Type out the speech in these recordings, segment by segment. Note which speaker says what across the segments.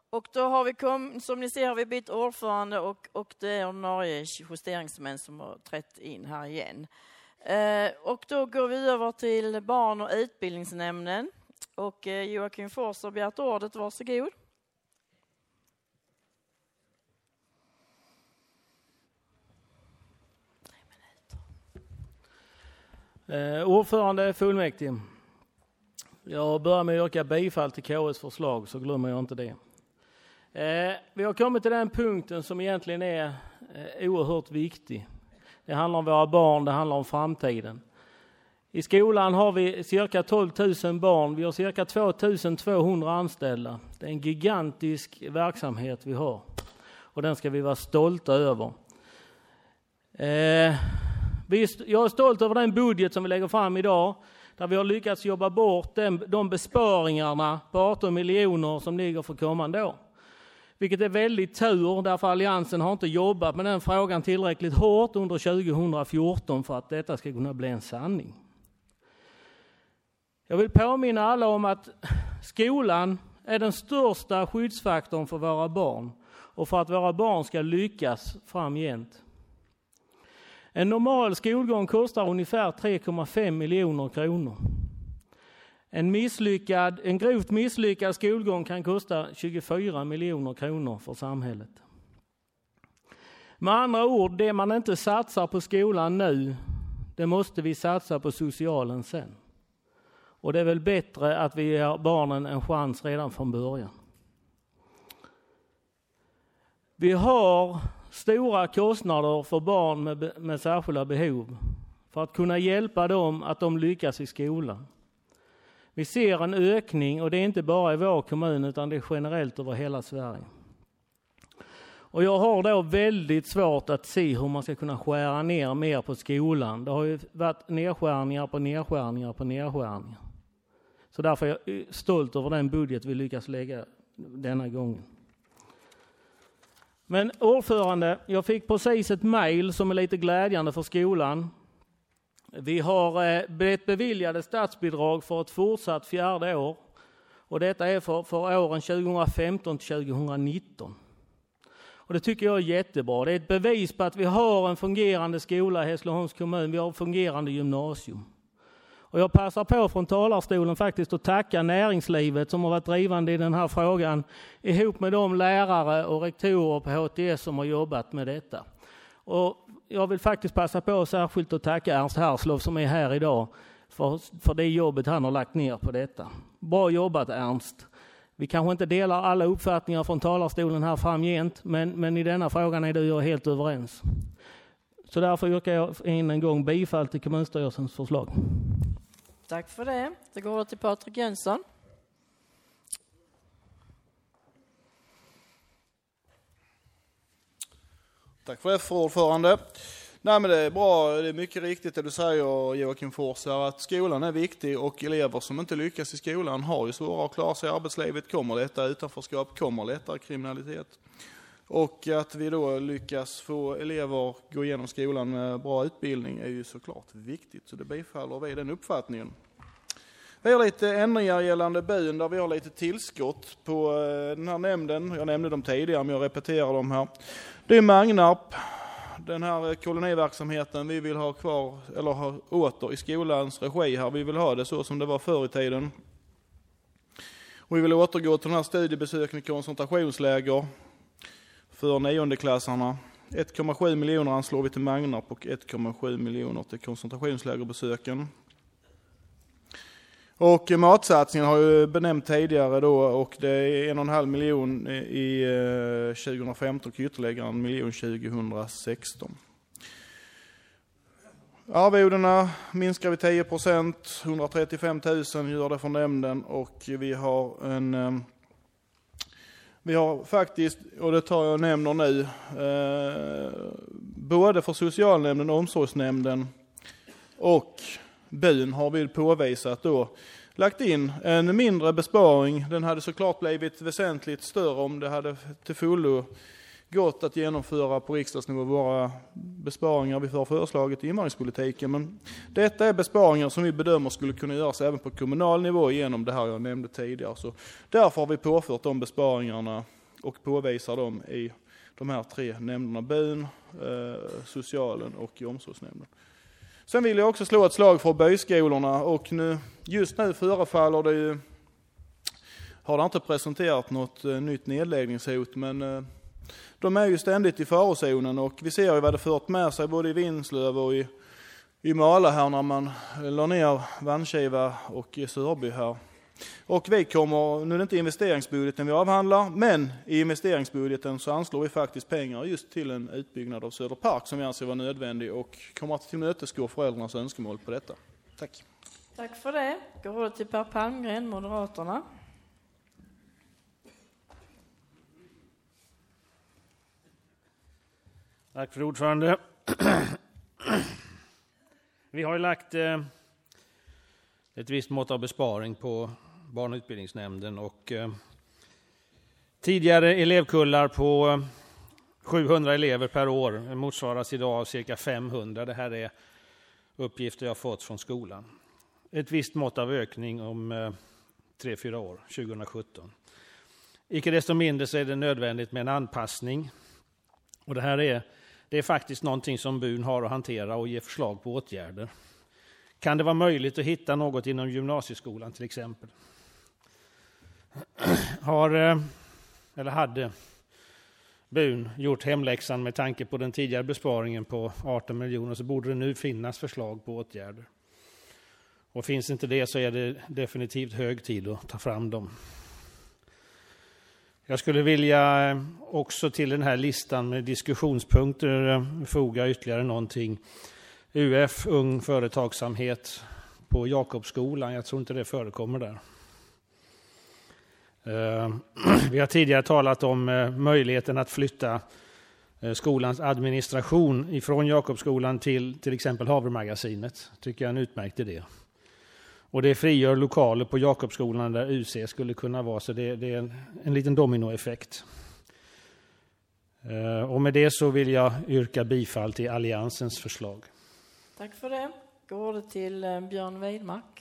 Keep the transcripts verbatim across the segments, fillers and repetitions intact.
Speaker 1: Och då har vi kom, som ni ser har vi bytt ordförande och, och det är ordinarie justeringsmän som har trätt in här igen. Eh, och då går vi över till barn- och utbildningsnämnden. Och eh, Joakim Fors har begärt ordet, varsågod.
Speaker 2: Eh, ordförande fullmäktige. Jag börjar med att yrka bifall till K S förslag, så glömmer jag inte det. Eh, vi har kommit till den punkten som egentligen är eh, oerhört viktig. Det handlar om våra barn, det handlar om framtiden. I skolan har vi cirka tolv tusen barn, vi har cirka två tusen tvåhundra anställda. Det är en gigantisk verksamhet vi har och den ska vi vara stolta över. Eh, vi, jag är stolt över den budget som vi lägger fram idag, där vi har lyckats jobba bort den, de besparingarna på arton miljoner som ligger för kommande år. Vilket är väldigt tur, därför Alliansen har inte jobbat med den frågan tillräckligt hårt under tjugohundrafjorton för att detta ska kunna bli en sanning. Jag vill påminna alla om att skolan är den största skyddsfaktorn för våra barn och för att våra barn ska lyckas framgent. En normal skolgång kostar ungefär tre komma fem miljoner kronor. En, misslyckad, en grovt misslyckad skolgång kan kosta tjugofyra miljoner kronor för samhället. Med andra ord, det man inte satsar på skolan nu, det måste vi satsa på socialen sen. Och det är väl bättre att vi ger barnen en chans redan från början. Vi har stora kostnader för barn med, med särskilda behov för att kunna hjälpa dem att de lyckas i skolan. Vi ser en ökning och det är inte bara i vår kommun utan det är generellt över hela Sverige. Och jag har då väldigt svårt att se hur man ska kunna skära ner mer på skolan. Det har ju varit nedskärningar på nedskärningar på nedskärningar. Så därför är jag stolt över den budget vi lyckas lägga denna gången. Men ordförande, jag fick precis ett mejl som är lite glädjande för skolan. Vi har blivit beviljade statsbidrag för ett fortsatt fjärde år. Och detta är för, för åren tjugohundrafemton till tjugohundranitton. Och det tycker jag är jättebra. Det är ett bevis på att vi har en fungerande skola i Hässleholms kommun. Vi har ett fungerande gymnasium. Och jag passar på från talarstolen faktiskt att tacka näringslivet som har varit drivande i den här frågan ihop med de lärare och rektorer på H T S som har jobbat med detta. Och jag vill faktiskt passa på särskilt att tacka Ernst Härslov som är här idag för, för det jobbet han har lagt ner på detta. Bra jobbat Ernst. Vi kanske inte delar alla uppfattningar från talarstolen här framgent, men, men i denna frågan är du och jag helt överens. Så därför yrkar jag in en gång bifall till kommunstyrelsens förslag.
Speaker 1: Tack för det. Det går till Patrik Jönsson.
Speaker 3: Tack för det, för ordförande. Nej, men det är bra, det är mycket riktigt det du säger Joakim Fors, att skolan är viktig och elever som inte lyckas i skolan har ju svårare att klara sig i arbetslivet, kommer detta utanförskap, kommer lättare kriminalitet. Och att vi då lyckas få elever gå igenom skolan med bra utbildning är ju såklart viktigt, så det bifaller vi den uppfattningen. Vi har lite ändringar gällande byn där vi har lite tillskott på den här nämnden. Jag nämnde dem tidigare men jag repeterar dem här. Det är Magnarp, den här koloniverksamheten vi vill ha kvar eller ha åter i skolans regi här. Vi vill ha det så som det var förr i tiden. Och vi vill återgå till den här studiebesöken i koncentrationsläger för niondeklassarna. ett komma sju miljoner anslår vi till Magnarp och ett komma sju miljoner till koncentrationslägerbesöken. Och matsatsningen har ju benämnt tidigare då och det är en och en halv miljon i tjugohundrafemton och ytterligare en miljon tjugohundrasexton. Arvodena minskar vi tio procent, etthundratrettiofem tusen gör det från nämnden och vi har en... Vi har faktiskt, och det tar jag och nämner nu, eh, både för socialnämnden, omsorgsnämnden och byn har vi påvisat då lagt in en mindre besparing. Den hade såklart blivit väsentligt större om det hade till fullo gått att genomföra på riksdagsnivå våra besparingar vi har föreslagit i invandringspolitiken. Men detta är besparingar som vi bedömer skulle kunna göras även på kommunal nivå genom det här jag nämnde tidigare. Så därför har vi påfört de besparingarna och påvisar dem i de här tre nämnderna, byn, eh, socialen och omsorgsnämnden. Sen vill jag också slå ett slag för byskolorna, och nu, just nu förefaller det ju, har det inte presenterat något eh, nytt nedläggningshot, men eh, de är ju ständigt i farozonen, och vi ser ju vad det fört med sig både i Vinslöv och i, i Mala här när man la ner Vanskiva och i Sörby här. Och vi kommer, nu är det inte investeringsbudgeten vi avhandlar, men i investeringsbudgeten så anslår vi faktiskt pengar just till en utbyggnad av Söderpark som vi anser vara nödvändig, och kommer att tillmötesgå föräldrarnas önskemål på detta. Tack.
Speaker 1: Tack för det. Går det till Per Palmgren, Moderaterna.
Speaker 4: Tack för ordförande. Vi har ju lagt eh, ett visst mått av besparing på barn- och utbildningsnämnden, och eh, tidigare elevkullar på eh, sjuhundra elever per år motsvaras idag av cirka femhundra. Det här är uppgifter jag fått från skolan. Ett visst mått av ökning om eh, tre fyra år, tjugohundrasjutton. Icke desto mindre så är det nödvändigt med en anpassning, och det här är Det är faktiskt någonting som byn har att hantera och ge förslag på åtgärder. Kan det vara möjligt att hitta något inom gymnasieskolan till exempel? Har, eller hade byn gjort hemläxan med tanke på den tidigare besparingen på arton miljoner, så borde det nu finnas förslag på åtgärder. Och finns inte det så är det definitivt hög tid att ta fram dem. Jag skulle vilja också till den här listan med diskussionspunkter foga ytterligare någonting. U F, ung företagsamhet på Jakobsskolan. Jag tror inte det förekommer där. Vi har tidigare talat om möjligheten att flytta skolans administration ifrån Jakobsskolan till till exempel Havremagasinet. Tycker jag är en utmärkt idé. Och det frigör lokaler på Jakobsskolan där U C skulle kunna vara, så det, det är en, en liten dominoeffekt. Eh, och med det så vill jag yrka bifall till Alliansens förslag.
Speaker 1: Tack för det. Går det till eh, Björn Weidmark.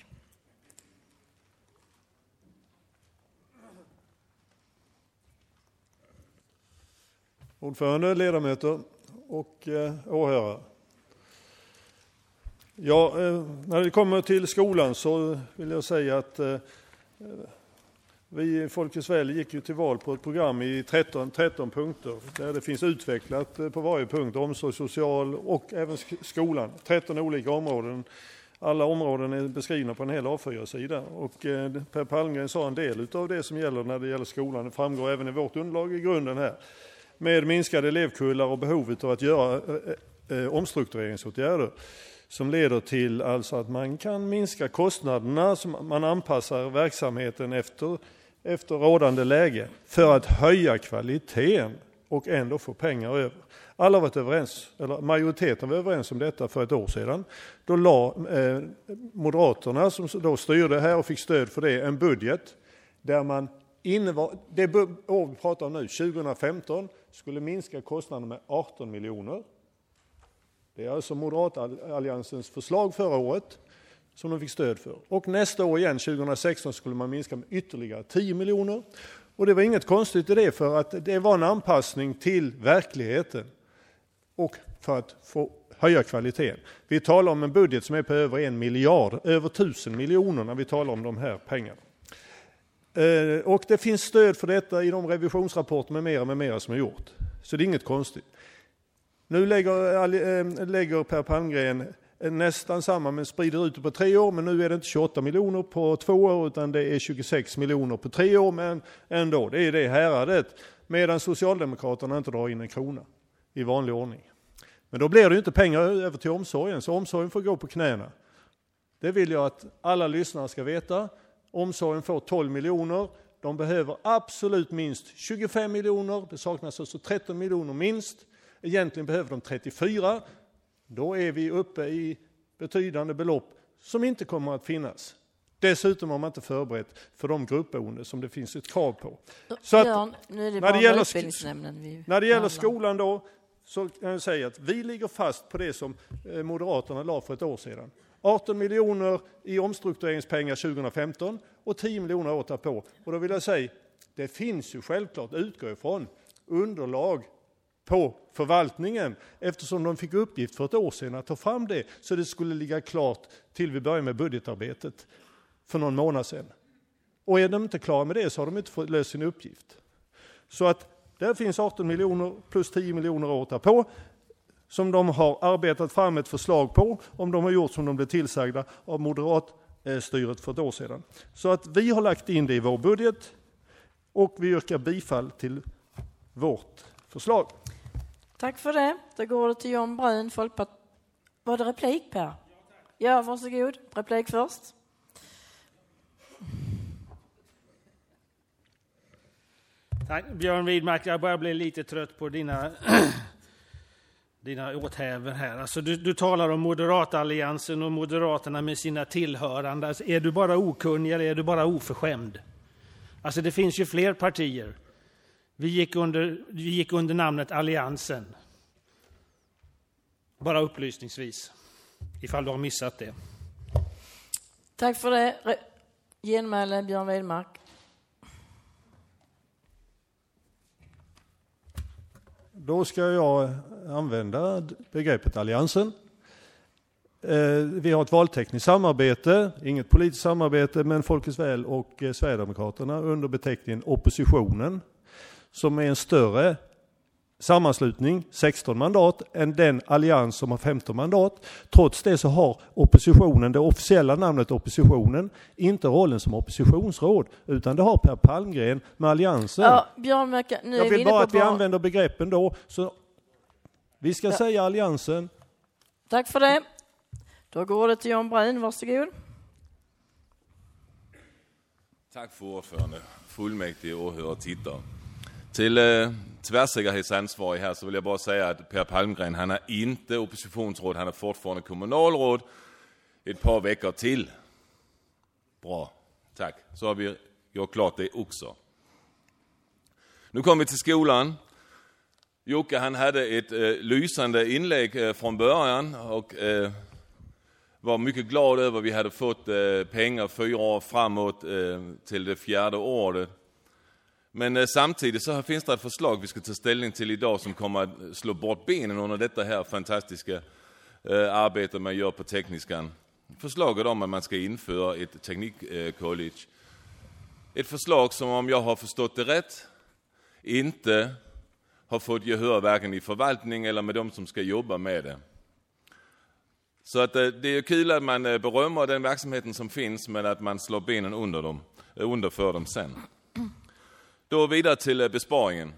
Speaker 5: Ordförande, ledamöter och eh, åhörare. Ja, eh, när det kommer till skolan så vill jag säga att eh, vi i Folkets Väl gick ju till val på ett program i tretton, tretton punkter där det finns utvecklat eh, på varje punkt, omsorg, social och även sk- skolan. tretton olika områden. Alla områden är beskrivna på en hel A fyra-sida, och eh, Per Palmgren sa en del av det som gäller när det gäller skolan. Det framgår även i vårt underlag i grunden här. Med minskade elevkullar och behovet av att göra eh, eh, omstruktureringsåtgärder som leder till alltså att man kan minska kostnaderna, som man anpassar verksamheten efter, efter rådande läge för att höja kvaliteten och ändå få pengar över. Alla har varit överens, eller majoriteten var överens om detta för ett år sedan. Då la eh, Moderaterna, som då styrde här och fick stöd för det, en budget där man innevar, det år vi pratar om nu, tjugohundrafemton, skulle minska kostnaderna med arton miljoner. Det är alltså Moderatalliansens förslag förra året som de fick stöd för. Och nästa år igen, tjugohundrasexton, skulle man minska med ytterligare tio miljoner. Och det var inget konstigt i det, för att det var en anpassning till verkligheten och för att få höja kvaliteten. Vi talar om en budget som är på över en miljard, över tusen miljoner när vi talar om de här pengarna. Och det finns stöd för detta i de revisionsrapporter med mera, med mera som är gjort. Så det är inget konstigt. Nu lägger, lägger Per Palmgren nästan samma, men sprider ut det på tre år. Men nu är det inte tjugoåtta miljoner på två år, utan det är tjugosex miljoner på tre år. Men ändå, det är det häradet. Medan Socialdemokraterna inte drar in en krona i vanlig ordning. Men då blir det ju inte pengar över till omsorgen, så omsorgen får gå på knäna. Det vill jag att alla lyssnare ska veta. Omsorgen får tolv miljoner. De behöver absolut minst tjugofem miljoner. Det saknas alltså tretton miljoner minst. Egentligen behöver de trettiofyra. Då är vi uppe i betydande belopp som inte kommer att finnas. Dessutom har man inte förberett för de gruppboende som det finns ett krav på. Så att,
Speaker 1: Björn, nu är det
Speaker 5: när det gäller,
Speaker 1: utbildningsnämnden vi
Speaker 5: när det gäller skolan då, så kan jag säga att vi ligger fast på det som Moderaterna la för ett år sedan. arton miljoner i omstruktureringspengar tjugohundrafemton och tio miljoner åter på. Och då vill jag säga, det finns ju självklart, utgår ifrån, underlag på förvaltningen eftersom de fick uppgift för ett år sedan att ta fram det så det skulle ligga klart till vi börjar med budgetarbetet för någon månad sedan. Och är de inte klara med det så har de inte fått löst sin uppgift. Så att där finns arton miljoner plus tio miljoner året på som de har arbetat fram ett förslag på om de har gjort som de blev tillsagda av moderatstyret för ett år sedan. Så att vi har lagt in det i vår budget och vi yrkar bifall till vårt förslag.
Speaker 1: Tack för det. Då går det till Jan Brun, Folkpartiet. Var det replik, Per? Ja, varsågod. Replik först.
Speaker 4: Tack, Björn Widmark. Jag börjar bli lite trött på dina, dina åthävor här. Alltså, du, du talar om Moderatalliansen och Moderaterna med sina tillhörande. Alltså, är du bara okunnig eller är du bara oförskämd? Alltså, det finns ju fler partier. Vi gick under, vi gick under namnet Alliansen. Bara upplysningsvis, ifall du har missat det.
Speaker 1: Tack för det. Re- Genmäle, Björn Widmark.
Speaker 5: Då ska jag använda begreppet Alliansen. Vi har ett valtekniskt samarbete, inget politiskt samarbete, men Folkets Väl och Sverigedemokraterna under beteckningen Oppositionen, som är en större sammanslutning, sexton mandat, än den allians som har femton mandat. Trots det så har oppositionen, det officiella namnet oppositionen, inte rollen som oppositionsråd, utan det har Per Palmgren med alliansen.
Speaker 1: Ja, Björn, nu
Speaker 5: jag
Speaker 1: är
Speaker 5: vill
Speaker 1: vi
Speaker 5: bara att vi
Speaker 1: bara...
Speaker 5: använder begreppen då. Så vi ska ja. säga alliansen.
Speaker 1: Tack för det. Då går det till Jan Brun, varsågod.
Speaker 6: Tack för ordförande, fullmäktige, åhörare och tittare. Till eh, tvärsäkerhetsansvarig här så vill jag bara säga att Per Palmgren, han är inte oppositionsråd, han är fortfarande kommunalråd ett par veckor till. Bra, tack. Så har vi gjort klart det också. Nu kommer vi till skolan. Jocke, han hade ett eh, lysande inlägg eh, från början och eh, var mycket glad över att vi hade fått eh, pengar fyra år framåt eh, till det fjärde året. Men eh, samtidigt så finns det ett förslag vi ska ta ställning till idag som kommer att slå bort benen under detta här fantastiska eh, arbete man gör på tekniskan. Förslaget om att man ska införa ett teknikcollege. Eh, ett förslag som, om jag har förstått det rätt, inte har fått gehör varken i förvaltning eller med de som ska jobba med det. Så att eh, det är kul att man eh, berömmer den verksamheten som finns, men att man slår benen under dem, eh, under för dem sen. Då vidare till besparingen.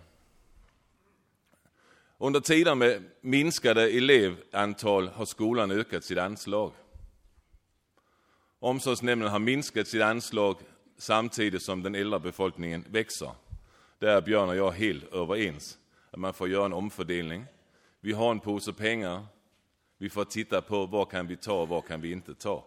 Speaker 6: Under tiden med minskade elevantal har skolan ökat sitt anslag. Omsorgsnämnden har minskat sitt anslag samtidigt som den äldre befolkningen växer. Där är Björn och jag helt överens att man får göra en omfördelning. Vi har en påse pengar. Vi får titta på vad kan vi ta och vad kan vi inte ta.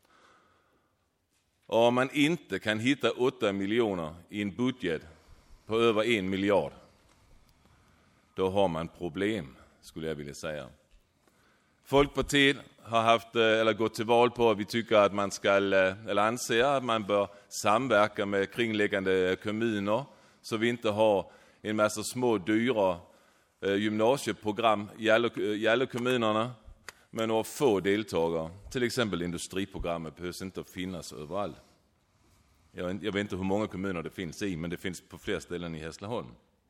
Speaker 6: Och om man inte kan hitta åtta miljoner i en budget på över en miljard, då har man problem, skulle jag vilja säga. Folkpartiet har haft, eller gått till val på att vi tycker att man ska, eller anser att man bör samverka med kringliggande kommuner så vi inte har en massa små dyra gymnasieprogram i alla, i alla kommunerna med några få deltagare. Till exempel industriprogrammet behövs inte finnas överallt. Jag vet, jag vet inte hur många kommuner det finns i, men det finns på flera ställen i Hässleholm.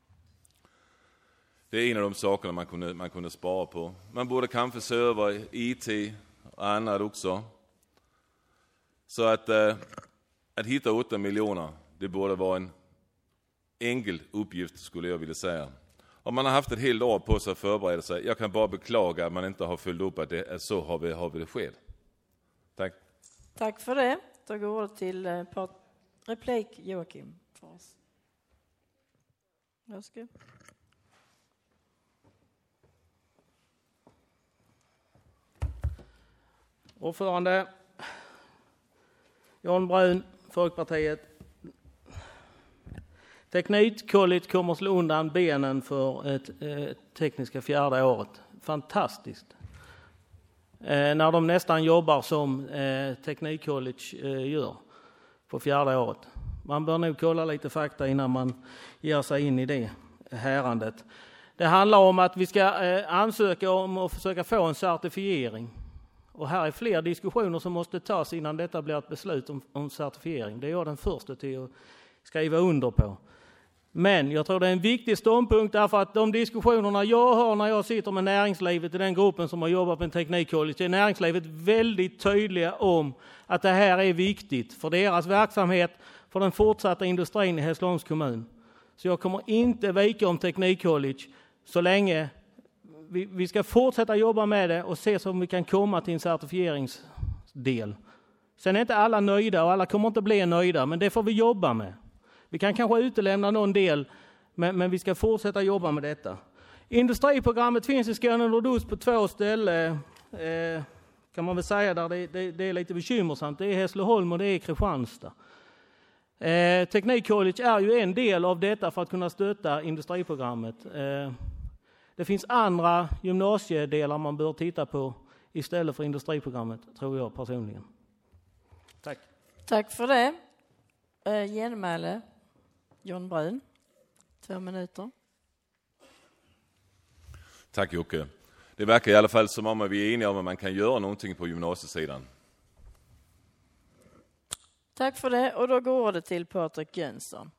Speaker 6: Det är en av de sakerna man kunde, man kunde spara på. Man borde kanske se över I T och annat också. Så att, eh, att hitta åtta miljoner, det borde vara en enkel uppgift, skulle jag vilja säga. Om man har haft ett helt år på sig att förbereda sig, jag kan bara beklaga att man inte har följt upp att det är så har vi, har vi det skett. Tack.
Speaker 1: Tack för det. Då går det till eh, part- replik Joakim. Varsågod.
Speaker 2: Ordförande Jan Brun, Folkpartiet. Teknikcollege kommer slå undan benen för ett eh, tekniska fjärde året. Fantastiskt. Eh, när de nästan jobbar som eh, teknikcollege eh, gör på fjärde året. Man bör nog kolla lite fakta innan man ger sig in i det härandet. Det handlar om att vi ska eh, ansöka om att försöka få en certifiering. Och här är fler diskussioner som måste tas innan detta blir ett beslut om, om certifiering. Det är jag den första till att skriva under på. Men jag tror det är en viktig ståndpunkt därför att de diskussionerna jag har när jag sitter med näringslivet i den gruppen som har jobbat med teknikcollege, är näringslivet väldigt tydliga om att det här är viktigt för deras verksamhet, för den fortsatta industrin i Hässleholms kommun. Så jag kommer inte vika om teknikcollege så länge vi, vi ska fortsätta jobba med det och se om vi kan komma till en certifieringsdel. Sen är inte alla nöjda och alla kommer inte bli nöjda, men det får vi jobba med. Vi kan kanske utelämna någon del, men, men vi ska fortsätta jobba med detta. Industriprogrammet finns i Skåne Nordost på två ställen, eh, kan man väl säga, där det, det, det är lite bekymmersamt. Det är Hässleholm och det är Kristianstad. Eh, Teknikcollege är ju en del av detta för att kunna stötta industriprogrammet. Eh, det finns andra gymnasiedelar man bör titta på istället för industriprogrammet, tror jag personligen. Tack.
Speaker 1: Tack för det. Eh, genmäle. John Brun. Två minuter.
Speaker 6: Tack Jocke. Det verkar i alla fall som om vi är eniga om att man kan göra någonting på gymnasiesidan.
Speaker 1: Tack för det. Och då går det till Patrik Jönsson.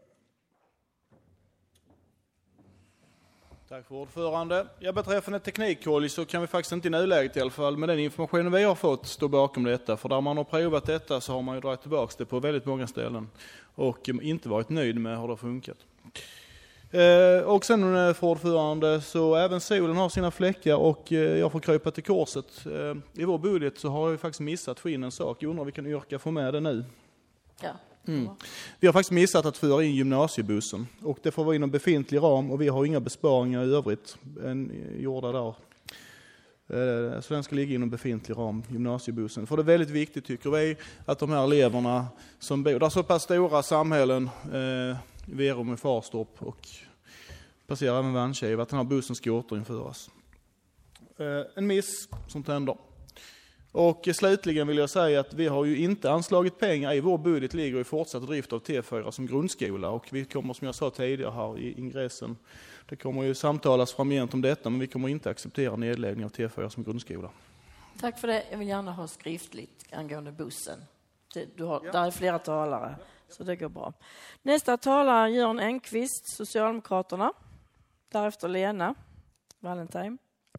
Speaker 3: Tack för ordförande. Ja, beträffande teknikcollege så kan vi faktiskt inte i nuläget i alla fall med den informationen vi har fått stå bakom detta. För där man har provat detta så har man ju dragit tillbaka det på väldigt många ställen och inte varit nöjd med hur det har funkat. Eh, och sen för ordförande så även solen har sina fläckar och eh, jag får krypa till korset. Eh, I vår budget så har jag faktiskt missat få in en sak. Jag undrar om vi kan yrka få med det nu.
Speaker 1: Ja.
Speaker 3: Mm. Vi har faktiskt missat att föra in gymnasiebussen och det får vara inom befintlig ram och vi har inga besparingar i övrigt än gjorda där. Så den ska ligga inom befintlig ram, gymnasiebussen. För det är väldigt viktigt tycker vi att de här eleverna som bor, där är så pass stora samhällen, eh, Verum och Farstorp och passerar även Vanskiv, att den här bussen ska återinföras. Eh, en miss som tänder. Och slutligen vill jag säga att vi har ju inte anslagit pengar i vår budget, ligger i fortsatt drift av T fyra som grundskola och vi kommer som jag sa tidigare här i ingressen, det kommer ju samtalas framgent om detta men vi kommer inte acceptera nedläggning av T fyra som grundskola.
Speaker 1: Tack för det. Jag vill gärna ha skriftligt angående bussen. Det, du har, ja. Där är flera talare så det går bra. Nästa talare Jörn Engqvist, Socialdemokraterna. Därefter Lena Valentin.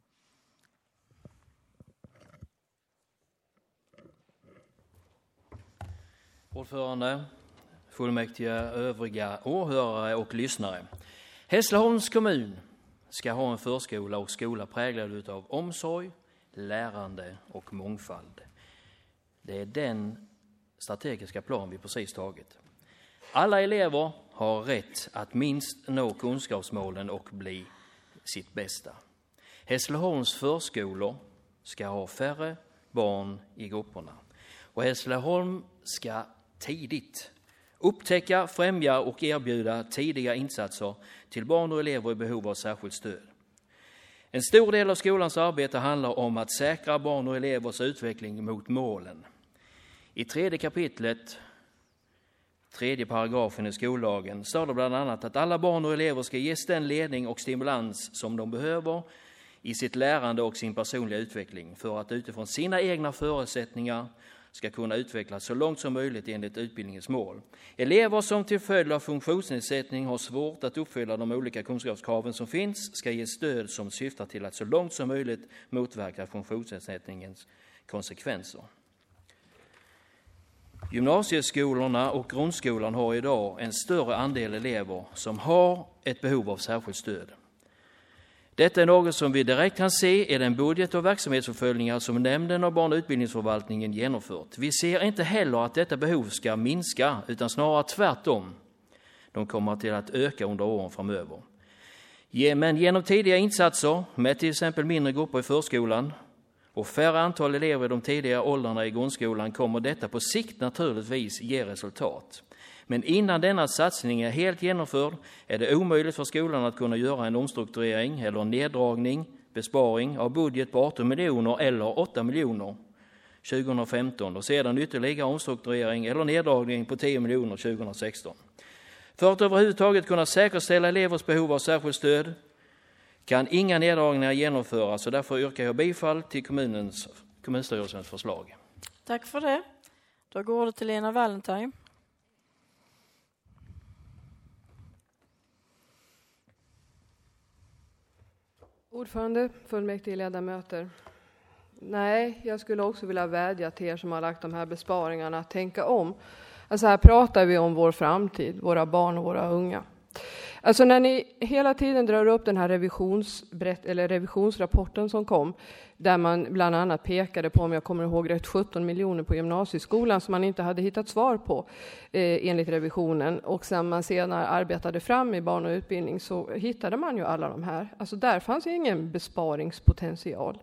Speaker 7: Ordförande, fullmäktige, övriga åhörare och lyssnare. Hässleholms kommun ska ha en förskola och skola präglad av omsorg, lärande och mångfald. Det är den strategiska plan vi precis tagit. Alla elever har rätt att minst nå kunskapsmålen och bli sitt bästa. Hässleholms förskolor ska ha färre barn i grupperna. Och Hässleholm ska tidigt upptäcka, främja och erbjuda tidiga insatser till barn och elever i behov av särskilt stöd. En stor del av skolans arbete handlar om att säkra barn och elevers utveckling mot målen. I tredje kapitlet, tredje paragrafen i skollagen, står det bland annat att alla barn och elever ska ges den ledning och stimulans som de behöver i sitt lärande och sin personliga utveckling för att utifrån sina egna förutsättningar ska kunna utvecklas så långt som möjligt enligt utbildningens mål. Elever som till följd av funktionsnedsättning har svårt att uppfylla de olika kunskapskraven som finns ska ges stöd som syftar till att så långt som möjligt motverka funktionsnedsättningens konsekvenser. Gymnasieskolorna och grundskolan har idag en större andel elever som har ett behov av särskilt stöd. Detta är något som vi direkt kan se i den budget- och verksamhetsuppföljningar som nämnden av barn- och utbildningsförvaltningen genomfört. Vi ser inte heller att detta behov ska minska, utan snarare tvärtom. De kommer till att öka under åren framöver. Men genom tidiga insatser med till exempel mindre grupper i förskolan och färre antal elever i de tidiga åldrarna i grundskolan kommer detta på sikt naturligtvis ge resultat. Men innan denna satsning är helt genomförd är det omöjligt för skolan att kunna göra en omstrukturering eller neddragning, besparing av budget på arton miljoner eller åtta miljoner tjugohundrafemton och sedan ytterligare omstrukturering eller neddragning på tio miljoner tjugohundrasexton. För att överhuvudtaget kunna säkerställa elevers behov av särskilt stöd kan inga neddragningar genomföras och därför yrkar jag bifall till kommunens, kommunstyrelsens förslag.
Speaker 1: Tack för det. Då går det till Lena Valentine.
Speaker 8: Ordförande, fullmäktige ledamöter. Nej, jag skulle också vilja vädja till er som har lagt de här besparingarna att tänka om. Alltså här pratar vi om vår framtid, våra barn och våra unga. Alltså när ni hela tiden drar upp den här revisionsberätt- eller revisionsrapporten som kom, där man bland annat pekade på, om jag kommer ihåg rätt, sjutton miljoner på gymnasieskolan som man inte hade hittat svar på eh, enligt revisionen. Och sen man senare arbetade fram i barn och utbildning så hittade man ju alla de här. Alltså där fanns ingen besparingspotential.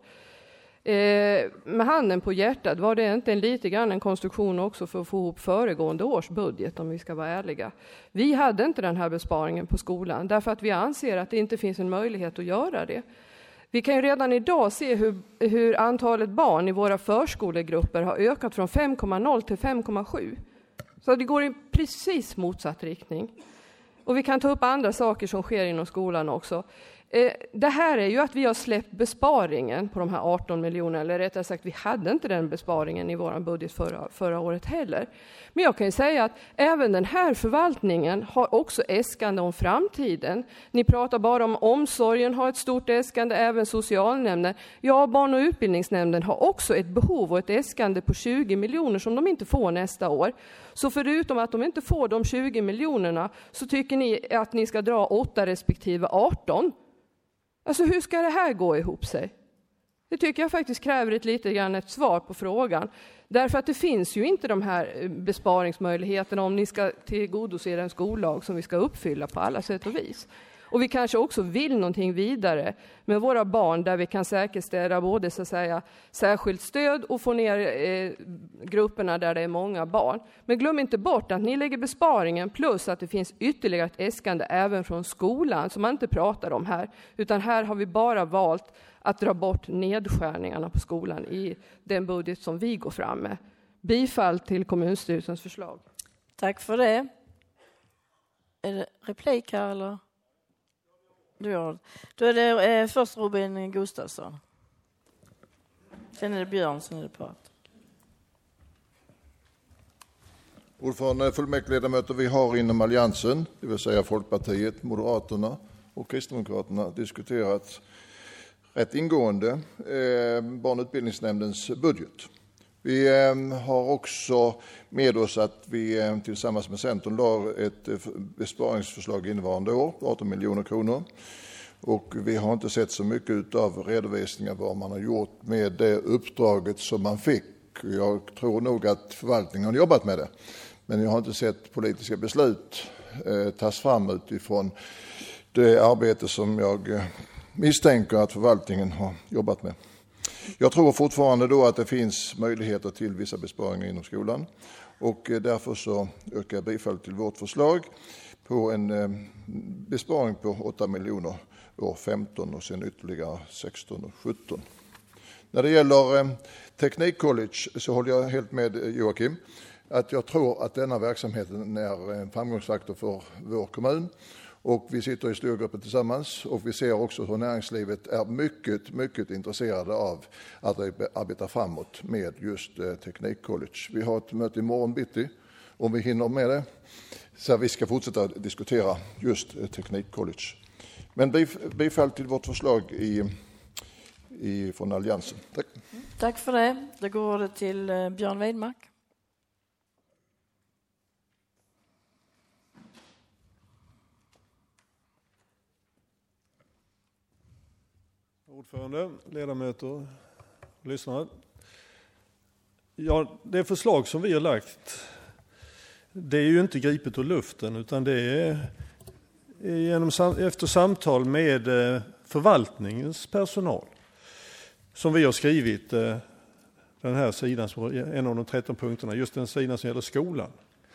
Speaker 8: Eh, med handen på hjärtat, var det inte en lite grann en konstruktion också för att få ihop föregående års budget, om vi ska vara ärliga. Vi hade inte den här besparingen på skolan därför att vi anser att det inte finns en möjlighet att göra det. Vi kan ju redan idag se hur, hur antalet barn i våra förskolegrupper har ökat från fem komma noll till fem komma sju. Så det går i precis motsatt riktning. Och vi kan ta upp andra saker som sker inom skolan också. Det här är ju att vi har släppt besparingen på de här arton miljoner, eller rättare sagt vi hade inte den besparingen i vår budget förra, förra året heller. Men jag kan ju säga att även den här förvaltningen har också äskande om framtiden. Ni pratar bara om omsorgen, har ett stort äskande, även socialnämnden. Ja, barn- och utbildningsnämnden har också ett behov och ett äskande på tjugo miljoner som de inte får nästa år. Så förutom att de inte får de tjugo miljonerna så tycker ni att ni ska dra åtta respektive arton. Alltså hur ska det här gå ihop sig? Det tycker jag faktiskt kräver ett lite grann ett svar på frågan. Därför att det finns ju inte de här besparingsmöjligheterna om ni ska tillgodose den skollag som vi ska uppfylla på alla sätt och vis. Och vi kanske också vill någonting vidare med våra barn där vi kan säkerställa både så att säga särskilt stöd och få ner eh, grupperna där det är många barn. Men glöm inte bort att ni lägger besparingen plus att det finns ytterligare ett äskande även från skolan som man inte pratar om här. Utan här har vi bara valt att dra bort nedskärningarna på skolan i den budget som vi går fram med. Bifall till kommunstyrelsens förslag.
Speaker 1: Tack för det. Är det replik här eller? Du gör. Då är det eh, först Robin Gustafsson. Sen är det Björn, sen är det Pat.
Speaker 9: Ordförande, fullmäktigeledamöter, vi har inom alliansen, det vill säga Folkpartiet, Moderaterna och Kristdemokraterna, diskuterat rätt ingående eh, barn- och utbildningsnämndens budget. Vi eh, har också med oss att vi eh, tillsammans med Centern la ett eh, besparingsförslag innevarande år på arton miljoner kronor. Och vi har inte sett så mycket av redovisningar vad man har gjort med det uppdraget som man fick. Jag tror nog att förvaltningen har jobbat med det. Men jag har inte sett politiska beslut eh, tas fram utifrån det arbete som jag eh, misstänker att förvaltningen har jobbat med. Jag tror fortfarande då att det finns möjligheter till vissa besparingar inom skolan. Och eh, därför så yrkar jag bifall till vårt förslag på en eh, besparing på åtta miljoner år femton och sen ytterligare sexton och sjutton. När det gäller eh, Teknikcollege så håller jag helt med Joakim att jag tror att denna verksamheten är en framgångsfaktor för vår kommun. Och vi sitter i styrgruppen tillsammans och vi ser också hur näringslivet är mycket, mycket intresserade av att arbeta framåt med just eh, Teknikcollege. Vi har ett möte imorgon bitti om vi hinner med det. Så vi ska fortsätta diskutera just eh, Teknikcollege. Men bif- bifall till vårt förslag i, i, från Alliansen. Tack.
Speaker 1: Tack för det. Då går det till eh, Björn Weidmark.
Speaker 5: Ordförande, ledamöter, lyssnare. Ja, det förslag som vi har lagt, det är ju inte gripet ur luften utan det är genom, efter samtal med förvaltningens personal som vi har skrivit den här sidan, en av de tretton punkterna, just den sidan som gäller skolan.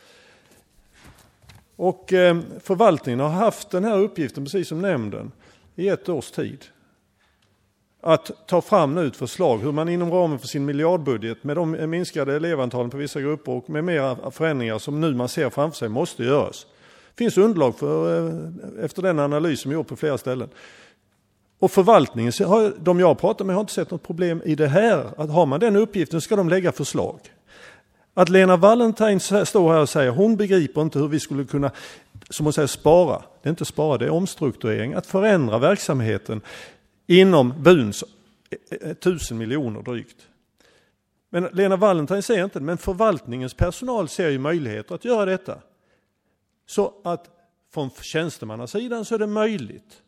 Speaker 5: Och förvaltningen har haft den här uppgiften, precis som nämnden, i ett års tid. att ta fram nu ett förslag hur man inom ramen för sin miljardbudget med de minskade elevantalen på vissa grupper och med mera förändringar som nu man ser framför sig måste göras. Det finns underlag för, efter den analys som gjorts på flera ställen. Och förvaltningen, de jag pratar med har inte sett något problem i det här. Att har man den uppgiften ska de lägga förslag. Att Lena Wallentheim står här och säger hon begriper inte hur vi skulle kunna, som hon säger, spara. Det är inte spara, det är omstrukturering. Att förändra verksamheten inom Buns tusen miljoner drygt. Men Lena Wallentheim säger inte det, men förvaltningens personal ser ju möjligheter att göra detta. Så att från tjänstemannasidan så är det möjligt.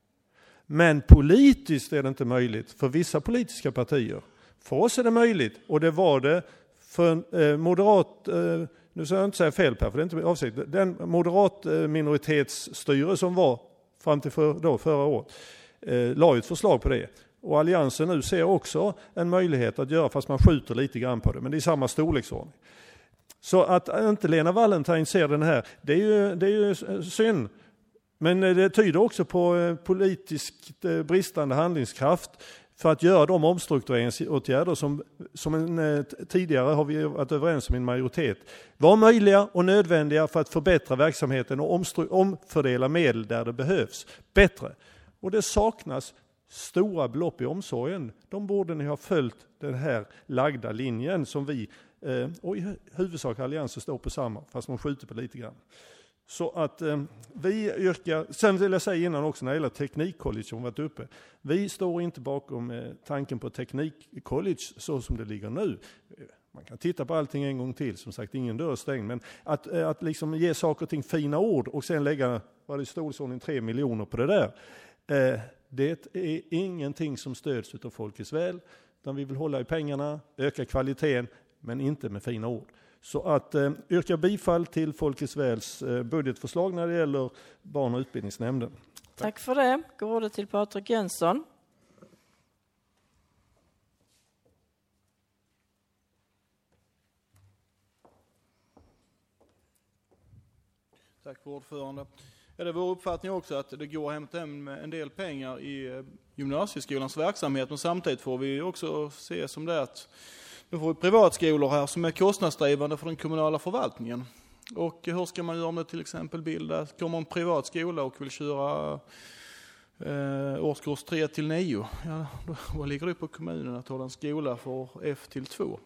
Speaker 5: Men politiskt är det inte möjligt för vissa politiska partier. För oss är det möjligt, och det var det för eh, moderat, eh, nu ska jag inte säga fel Per, för det är inte avsikt, den moderat eh, minoritetsstyre som var fram till för, då, förra året eh, la ett förslag på det. Och alliansen nu ser också en möjlighet att göra, fast man skjuter lite grann på det, men det är samma storleksordning. Så att inte Lena Wallentheim ser den här, det är ju, det är ju synd. Men det tyder också på politiskt bristande handlingskraft för att göra de omstruktureringsåtgärder som, som en, tidigare har vi varit överens om i en majoritet var möjliga och nödvändiga för att förbättra verksamheten och omstru, omfördela medel där det behövs bättre. Och det saknas stora belopp i omsorgen. De borde ni ha följt den här lagda linjen som vi, eh, och i huvudsak alliansen står på samma, fast man skjuter på lite grann. Så att eh, vi yrkar, sen vill jag säga innan också när det gäller teknikcollege som varit uppe. Vi står inte bakom eh, tanken på teknikcollege så som det ligger nu. Man kan titta på allting en gång till, som sagt ingen dörr stängd. Men att, eh, att liksom ge saker och ting fina ord och sen lägga, vad det i storleksordning tre miljoner på det där. Eh, det är ingenting som stöds av Folkets väl. Utan vi vill hålla i pengarna, öka kvaliteten, men inte med fina ord. Så att eh, yrka bifall till Folkets väls eh, budgetförslag när det gäller barn- och utbildningsnämnden. Tack.
Speaker 1: Tack för det. Går ordet till Patrik Jönsson.
Speaker 3: Tack för ordförande. Ja, det är vår uppfattning också att det går att hämta hem en del pengar i gymnasieskolans verksamhet, men samtidigt får vi också se som det att nu får vi privatskolor här som är kostnadsdrivande för den kommunala förvaltningen. Och hur ska man göra om det till exempel bilda, kommer en privat skola och vill köra eh, årskurs tre till nio, ja, då, då ligger det på kommunen att hålla en skola för F till två.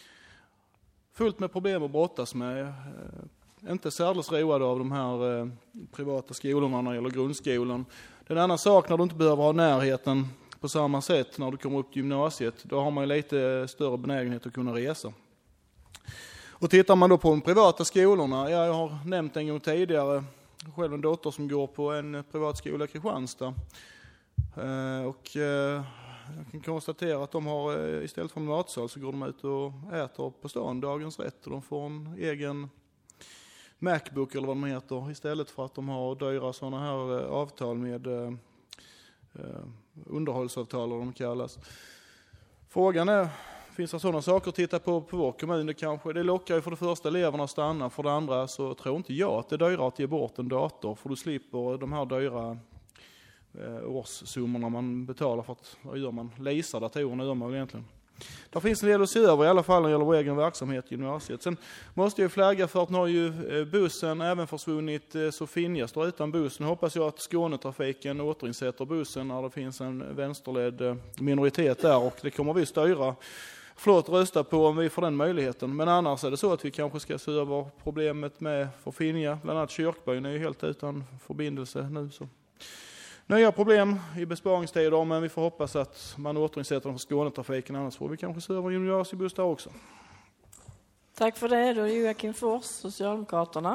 Speaker 3: Fullt med problem att brottas med. Eh, inte särskilt roade av de här eh, privata skolorna när det gäller grundskolan. Det är en annan sak när du inte behöver ha närheten på samma sätt när du kommer upp till gymnasiet. Då har man ju lite större benägenhet att kunna resa. Och tittar man då på de privata skolorna, ja, jag har nämnt en gång tidigare, själv en dotter som går på en privatskola i Kristianstad. Eh, och eh, jag kan konstatera att de har, eh, istället för en matsal så går de ut och äter på stan dagens rätt. Och de får en egen Macbook eller vad de heter, istället för att de har dyra sådana här eh, avtal med eh, eh, underhållsavtal eller vad de kallas. Frågan är, finns det sådana saker att titta på på vår kommun? Det, kanske, det lockar ju för det första eleverna att stanna, för det andra så tror inte jag att det är dyrare att ge bort en dator, för du slipper de här dyra eh, årssummorna man betalar för att, vad gör man? Leasar datorerna gör man väl egentligen. Det finns en del att se över i alla fall när det gäller vår egen verksamhet i gymnasiet. Sen måste jag flagga för att nu har ju bussen även försvunnit, så Finja står utan bussen. Hoppas jag att Skånetrafiken återinsätter bussen när det finns en vänsterledd minoritet där, och det kommer vi styra. Förlåt, rösta på om vi får den möjligheten. Men annars är det så att vi kanske ska se över problemet med för Finja. Bland annat Kyrkbyn är ju helt utan förbindelse nu. Så. Nya problem i besparingstider, men vi får hoppas att man återinsätter den för Skånetrafiken, annars får vi kanske se över gymnasiebuss där också.
Speaker 1: Tack för det. Då är Joakim Fors, Socialdemokraterna.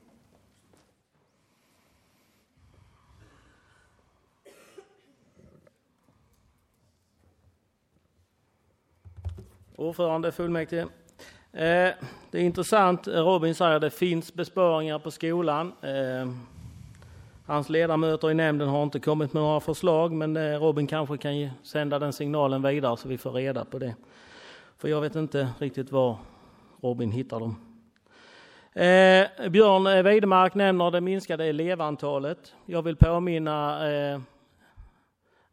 Speaker 2: Ordförande, fullmäktige. Eh, det är intressant, Robin säger att det finns besparingar på skolan. Eh, hans ledamöter i nämnden har inte kommit med några förslag, men eh, Robin kanske kan ge, sända den signalen vidare så vi får reda på det. För jag vet inte riktigt var Robin hittar dem. Eh, Björn Weidemark nämner det minskade elevantalet. Jag vill påminna eh,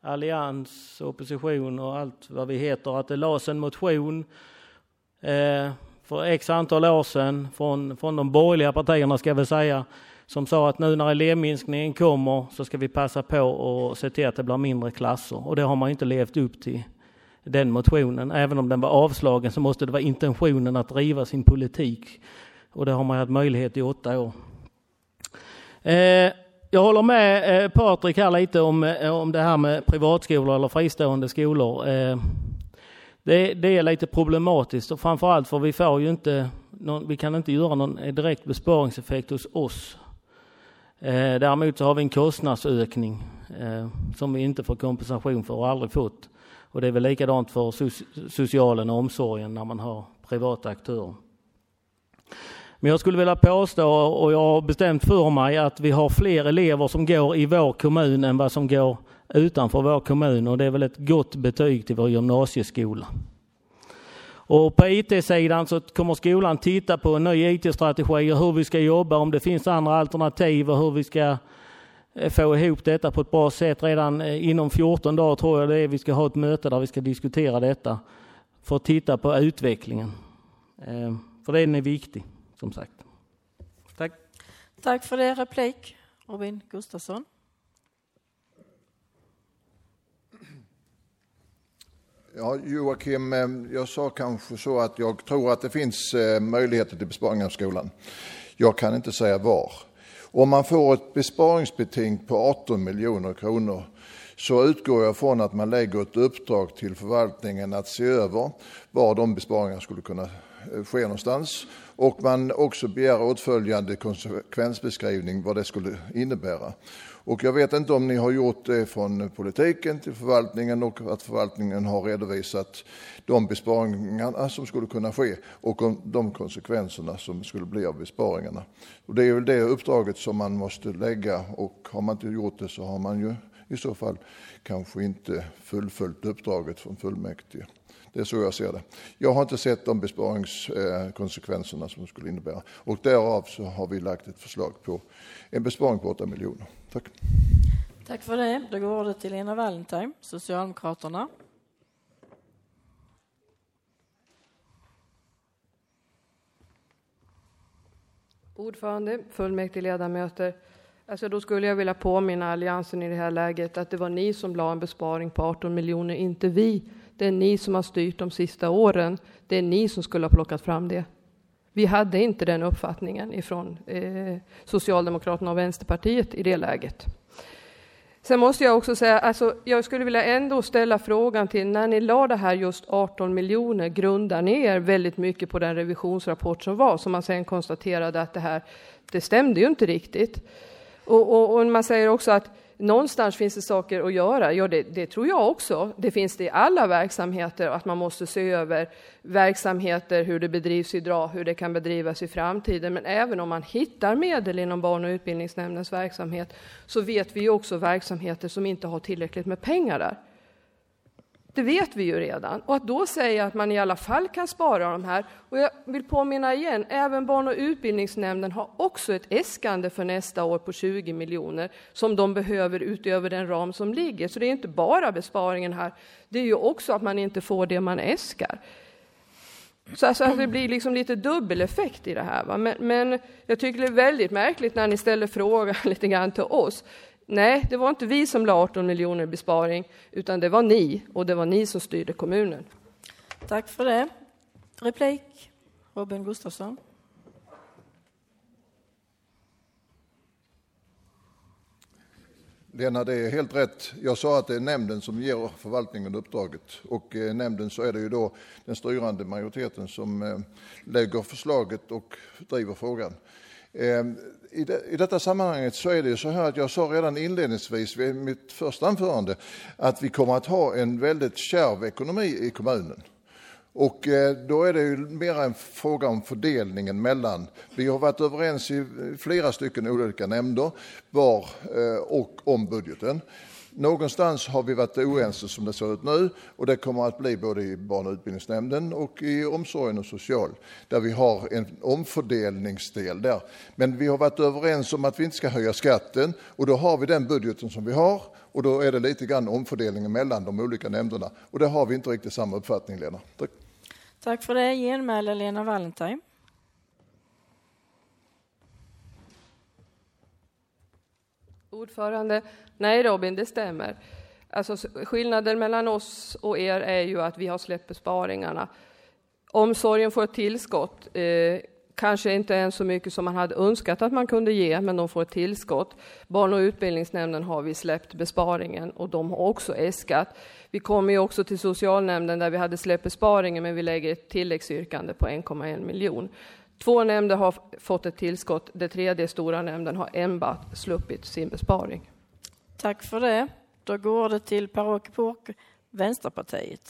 Speaker 2: allians, opposition och allt vad vi heter, att det lades en motion eh, för x antal år sedan från, från de borgerliga partierna, ska vi säga, som sa att nu när elevminskningen kommer så ska vi passa på och se till att det blir mindre klasser. Och det har man inte levt upp till, den motionen. Även om den var avslagen så måste det vara intentionen att driva sin politik. Och det har man haft möjlighet i åtta år. Eh, jag håller med eh, Patrik här lite om, eh, om det här med privatskolor eller fristående skolor. Eh, det, det är lite problematiskt, och framförallt för vi får ju inte någon, vi kan inte göra någon direkt besparingseffekt hos oss. Eh, däremot så har vi en kostnadsökning eh, som vi inte får kompensation för och aldrig fått. Och det är väl likadant för so- socialen och omsorgen när man har privata aktörer. Men jag skulle vilja påstå, och jag har bestämt för mig, att vi har fler elever som går i vår kommun än vad som går utanför vår kommun. Och det är väl ett gott betyg till vår gymnasieskola. Och på I T-sidan så kommer skolan titta på en ny I T-strategi och hur vi ska jobba, om det finns andra alternativ och hur vi ska få ihop detta på ett bra sätt. Redan inom fjorton dagar tror jag det är vi ska ha ett möte där vi ska diskutera detta för att titta på utvecklingen. För den är viktig, som sagt. Tack.
Speaker 1: Tack för det. Replik. Robin Gustafsson.
Speaker 9: Ja, Joakim, jag sa kanske så att jag tror att det finns möjligheter till besparingar av skolan. Jag kan inte säga var. Om man får ett besparingsbeting på arton miljoner kronor så utgår jag från att man lägger ett uppdrag till förvaltningen att se över var de besparingarna skulle kunna ske någonstans. Och man också begär åtföljande konsekvensbeskrivning vad det skulle innebära. Och jag vet inte om ni har gjort det från politiken till förvaltningen och att förvaltningen har redovisat de besparingarna som skulle kunna ske och de konsekvenserna som skulle bli av besparingarna. Och det är väl det uppdraget som man måste lägga, och har man inte gjort det så har man ju i så fall kanske inte fullföljt uppdraget från fullmäktige. Det är så jag ser det. Jag har inte sett de besparingskonsekvenserna som det skulle innebära. Och därav så har vi lagt ett förslag på en besparing på åtta miljoner. Tack.
Speaker 1: Tack för det. Då går det till Lena Valentine, Socialdemokraterna.
Speaker 8: Ordförande, fullmäktigeledamöter. Alltså då skulle jag vilja påminna alliansen i det här läget att det var ni som la en besparing på arton miljoner, inte vi. Det är ni som har styrt de sista åren. Det är ni som skulle ha plockat fram det. Vi hade inte den uppfattningen ifrån eh, Socialdemokraterna och Vänsterpartiet i det läget. Sen måste jag också säga, alltså, jag skulle vilja ändå ställa frågan till, när ni la det här just arton miljoner, grundar ni er väldigt mycket på den revisionsrapport som var, som man sen konstaterade att det här, det stämde ju inte riktigt. Och, och, och man säger också att någonstans finns det saker att göra. Ja, det, det tror jag också. Det finns det i alla verksamheter, att man måste se över verksamheter, hur det bedrivs idag, hur det kan bedrivas i framtiden. Men även om man hittar medel inom barn- och utbildningsnämndens verksamhet så vet vi ju också verksamheter som inte har tillräckligt med pengar där. Det vet vi ju redan. Och att då säga att man i alla fall kan spara de här. Och jag vill påminna igen, även barn- och utbildningsnämnden har också ett äskande för nästa år på tjugo miljoner som de behöver utöver den ram som ligger. Så det är inte bara besparingen här. Det är ju också att man inte får det man äskar. Så alltså att det blir liksom lite dubbeleffekt i det här. Va? Men, men jag tycker det är väldigt märkligt när ni ställer frågan lite grann till oss. Nej, det var inte vi som la arton miljoner i besparing, utan det var ni, och det var ni som styrde kommunen.
Speaker 1: Tack för det. Replik, Robin Gustafsson.
Speaker 9: Lena, det är helt rätt. Jag sa att det är nämnden som ger förvaltningen uppdraget, och eh, nämnden så är det ju då den styrande majoriteten som eh, lägger förslaget och driver frågan. Eh, I, det, I detta sammanhanget så är det så här att jag sa redan inledningsvis vid mitt första anförande att vi kommer att ha en väldigt kärv ekonomi i kommunen. Och eh, då är det ju mer en fråga om fördelningen mellan. Vi har varit överens i flera stycken olika nämnder var eh, och om budgeten. någonstans har vi varit oense som det ser ut nu, och det kommer att bli både i barn- och utbildningsnämnden och i omsorgen och social, där vi har en omfördelningsdel där. Men vi har varit överens om att vi inte ska höja skatten, och då har vi den budgeten som vi har, och då är det lite grann omfördelningen mellan de olika nämnderna. Och det har vi inte riktigt samma uppfattning, Lena. Tack.
Speaker 1: Tack för det. Genmäle Lena Wallentheim.
Speaker 8: Ordförande, nej Robin, det stämmer. Alltså, skillnaden mellan oss och er är ju att vi har släppt besparingarna. Omsorgen får ett tillskott. Eh, kanske inte än så mycket som man hade önskat att man kunde ge, men de får ett tillskott. Barn- och utbildningsnämnden har vi släppt besparingen, och de har också äskat. Vi kommer ju också till socialnämnden där vi hade släppt besparingen, men vi lägger ett tilläggsyrkande på en komma en miljon. Två nämnder har fått ett tillskott. Det tredje stora nämnden har enbart sluppit sin besparing.
Speaker 1: Tack för det. Då går det till Per-Åke Påk, Vänsterpartiet.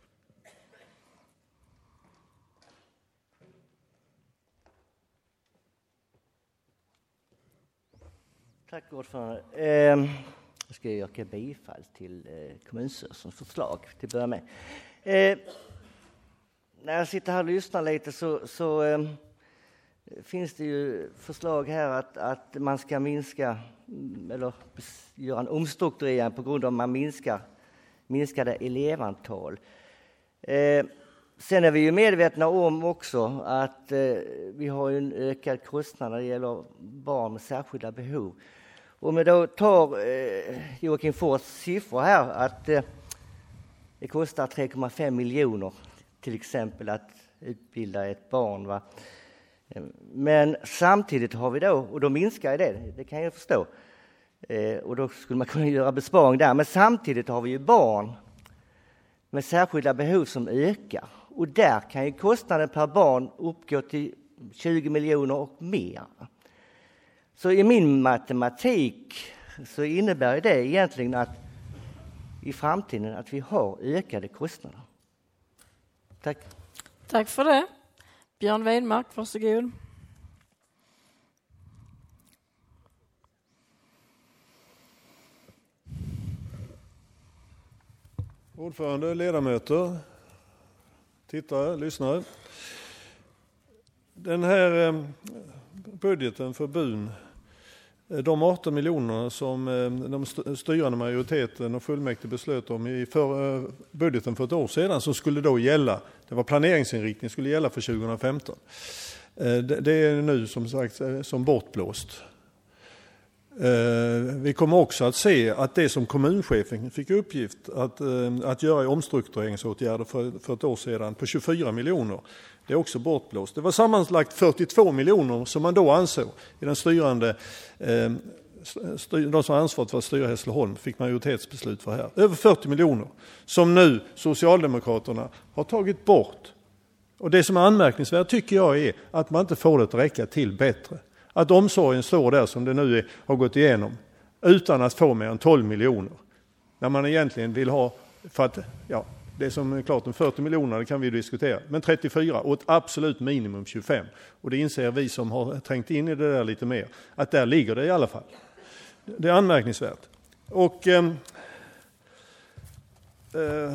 Speaker 10: Tack ordförande. Eh, jag ska yrka bifall till eh, kommunstyrelsens förslag till att börja med. Eh, när jag sitter här och lyssnar lite så, så eh, finns det ju förslag här att, att man ska minska eller göra en omstrukturering på grund av att man minskar minskade elevantal. Eh, sen är vi ju medvetna om också att eh, vi har en ökad kostnad när det gäller barn med särskilda behov. Om jag då tar eh, Joakim Fors siffror här, att eh, det kostar tre komma fem miljoner till exempel att utbilda ett barn, va? Men samtidigt har vi då, och då minskar det, det kan jag förstå, eh, och då skulle man kunna göra besparing där, men samtidigt har vi ju barn med särskilda behov som ökar, och där kan ju kostnaden per barn uppgå till tjugo miljoner och mer. Så i min matematik så innebär det egentligen att i framtiden att vi har ökade kostnader. Tack.
Speaker 1: Tack för det. Björn Weidmark, varsågod.
Speaker 5: Ordförande, ledamöter, tittare, lyssnare. Den här budgeten för B U N, de arton miljoner som de styrande majoriteten och fullmäktige beslöt om i för budgeten för ett år sedan, som skulle då gälla, det var planeringsinriktning, skulle gälla för tjugohundrafemton. Det är nu som sagt som bortblåst. Vi kommer också att se att det som kommunchefen fick uppgift att, att göra i omstruktureringsåtgärder för, för ett år sedan på tjugofyra miljoner, det är också bortblåst. Det var sammanlagt fyrtiotvå miljoner som man då ansåg i den styrande, styr, de som har ansvaret för att styra Hässleholm fick majoritetsbeslut för här. Över fyrtio miljoner som nu Socialdemokraterna har tagit bort. Och det som är anmärkningsvärt tycker jag är att man inte får det att räcka till bättre. Att omsorgen står där som det nu är, har gått igenom utan att få mer än tolv miljoner. När man egentligen vill ha, för att, ja, det som är klart, de fyrtio miljoner det kan vi diskutera, men trettiofyra och ett absolut minimum tjugofem. Och det inser vi som har trängt in i det där lite mer, att där ligger det i alla fall. Det är anmärkningsvärt. Och eh, eh,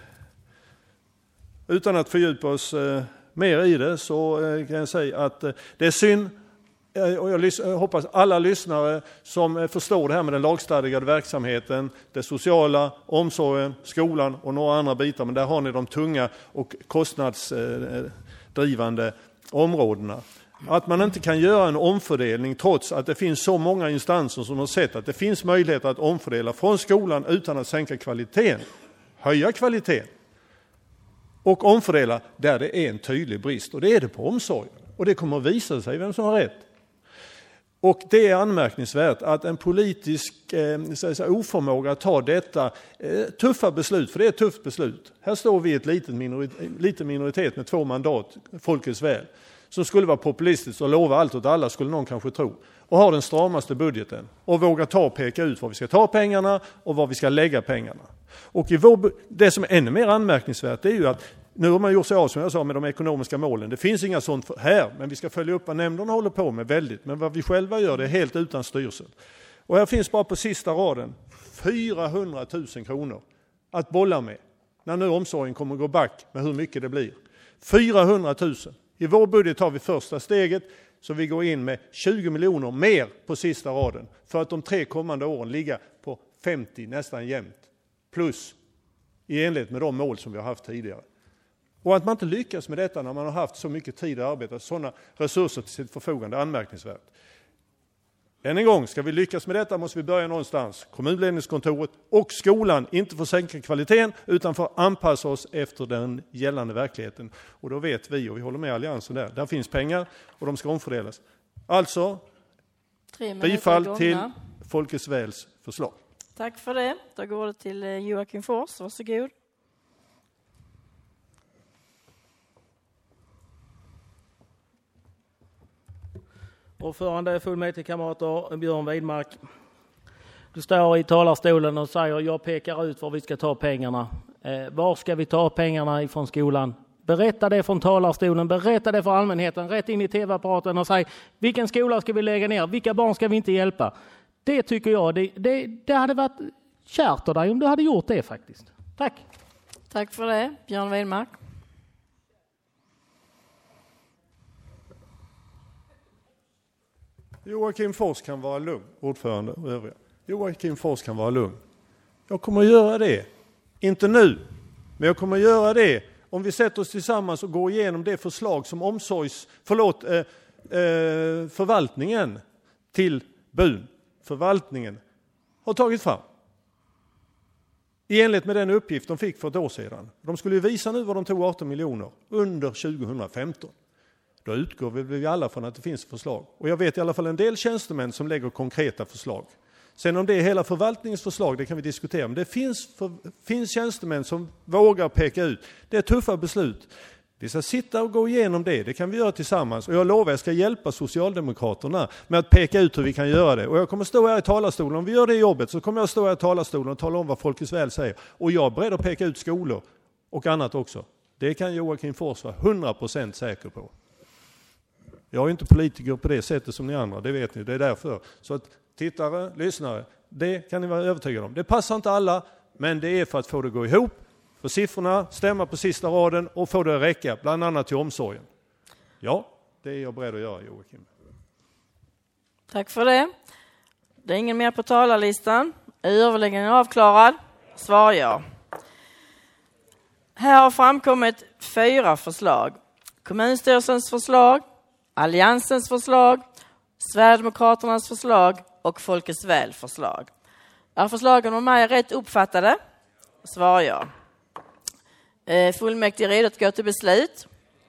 Speaker 5: utan att fördjupa oss eh, mer i det så eh, kan jag säga att eh, det är synd. Och jag hoppas alla lyssnare som förstår det här med den lagstadgade verksamheten, det sociala, omsorgen, skolan och några andra bitar, men där har ni de tunga och kostnadsdrivande områdena. Att man inte kan göra en omfördelning trots att det finns så många instanser som har sett att det finns möjligheter att omfördela från skolan utan att sänka kvaliteten, höja kvaliteten och omfördela där det är en tydlig brist, och det är det på omsorg. Och det kommer att visa sig vem som har rätt. Och det är anmärkningsvärt att en politisk eh, säga, oförmåga att ta detta eh, tuffa beslut, för det är ett tufft beslut. Här står vi ett litet minoritet, liten minoritet med två mandat, folkets väl, som skulle vara populistiskt och lova allt åt alla, skulle någon kanske tro. Och har den stramaste budgeten och vågar ta och peka ut var vi ska ta pengarna och var vi ska lägga pengarna. Och i vår, det som är ännu mer anmärkningsvärt är ju att nu har man gjort sig av, som jag sa, med de ekonomiska målen. Det finns inga sånt här, men vi ska följa upp vad nämnderna håller på med väldigt. Men vad vi själva gör, det är helt utan styrsel. Och här finns bara på sista raden fyrahundratusen kronor att bolla med. När nu omsorgen kommer att gå back med hur mycket det blir. fyrahundratusen. I vår budget tar vi första steget så vi går in med tjugo miljoner mer på sista raden. För att de tre kommande åren ligga på femtio nästan jämnt. Plus i enlighet med de mål som vi har haft tidigare. Och att man inte lyckas med detta när man har haft så mycket tid att arbeta, sådana resurser till sitt förfogande, anmärkningsvärt. Än en gång, ska vi lyckas med detta måste vi börja någonstans. Kommunledningskontoret och skolan inte får sänka kvaliteten utan får anpassa oss efter den gällande verkligheten. Och då vet vi, och vi håller med alliansen där, där finns pengar och de ska omfördelas. Alltså, bifall till Folkets Väls förslag.
Speaker 1: Tack för det. Då går det till Joakim Fors. Varsågod.
Speaker 2: Ordförande, fullmäktigekamrater, Björn Widmark. Du står i talarstolen och säger jag pekar ut var vi ska ta pengarna. Eh, var ska vi ta pengarna ifrån skolan? Berätta det från talarstolen, berätta det för allmänheten, rätt in i tv-apparaten och säg vilken skola ska vi lägga ner, vilka barn ska vi inte hjälpa? Det tycker jag, det, det, det hade varit kärt av dig om du hade gjort det faktiskt. Tack.
Speaker 1: Tack för det, Björn Widmark.
Speaker 5: Joakim Fors kan vara lugn, ordförande och övriga. Joakim Fors kan vara lugn. Jag kommer att göra det. Inte nu, men jag kommer att göra det om vi sätter oss tillsammans och går igenom det förslag som omsorgs, förlåt, eh, eh, förvaltningen till B U N, förvaltningen, har tagit fram. I enlighet med den uppgift de fick för ett år sedan. De skulle ju visa nu vad de tog arton miljoner under tjugohundrafemton. Då utgår vi alla från att det finns förslag. Och jag vet i alla fall en del tjänstemän som lägger konkreta förslag. Sen om det är hela förvaltningens förslag, det kan vi diskutera. Men det finns, för, finns tjänstemän som vågar peka ut. Det är tuffa beslut. Vi ska sitta och gå igenom det. Det kan vi göra tillsammans. Och jag lovar att jag ska hjälpa Socialdemokraterna med att peka ut hur vi kan göra det. Och jag kommer stå här i talarstolen. Om vi gör det jobbet så kommer jag stå här i talarstolen och tala om vad Folkets Väl säger. Och jag är beredd att peka ut skolor och annat också. Det kan Joakim Fors vara hundra procent säker på. Jag är inte politiker på det sättet som ni andra, det vet ni, det är därför. Så att tittare, lyssnare, det kan ni vara övertygade om. Det passar inte alla, men det är för att få det att gå ihop, för siffrorna stämma på sista raden och få det att räcka, bland annat till omsorgen. Ja, det är jag beredd att göra, Joakim.
Speaker 1: Tack för det. Det är ingen mer på talarlistan. Överläggningen är avklarad. Svar ja. Här har framkommit fyra förslag. Kommunstyrelsens förslag, Alliansens förslag, Sverigedemokraternas förslag och Folkets Väl förslag. Är förslagen om mig rätt uppfattade? Svar ja. Eh, fullmäktige är redo att gå till beslut.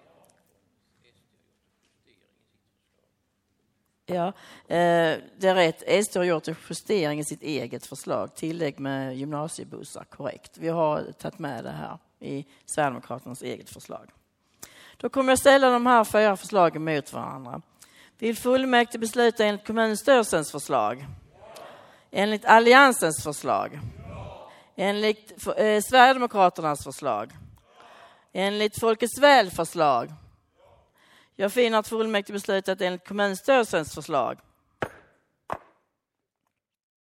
Speaker 1: Ja, eh, det är rätt. S D har gjort en justering i sitt eget förslag. Tillägg med gymnasiebussar, korrekt. Vi har tagit med det här i Sverigedemokraternas eget förslag. Då kommer jag ställa de här fyra förslagen mot varandra. Vill fullmäktige besluta enligt kommunstyrelsens förslag? Enligt Alliansens förslag? Enligt eh, Sverigedemokraternas förslag? Enligt Folkets Väl förslag? Jag finner att fullmäktige beslutat enligt kommunstyrelsens förslag.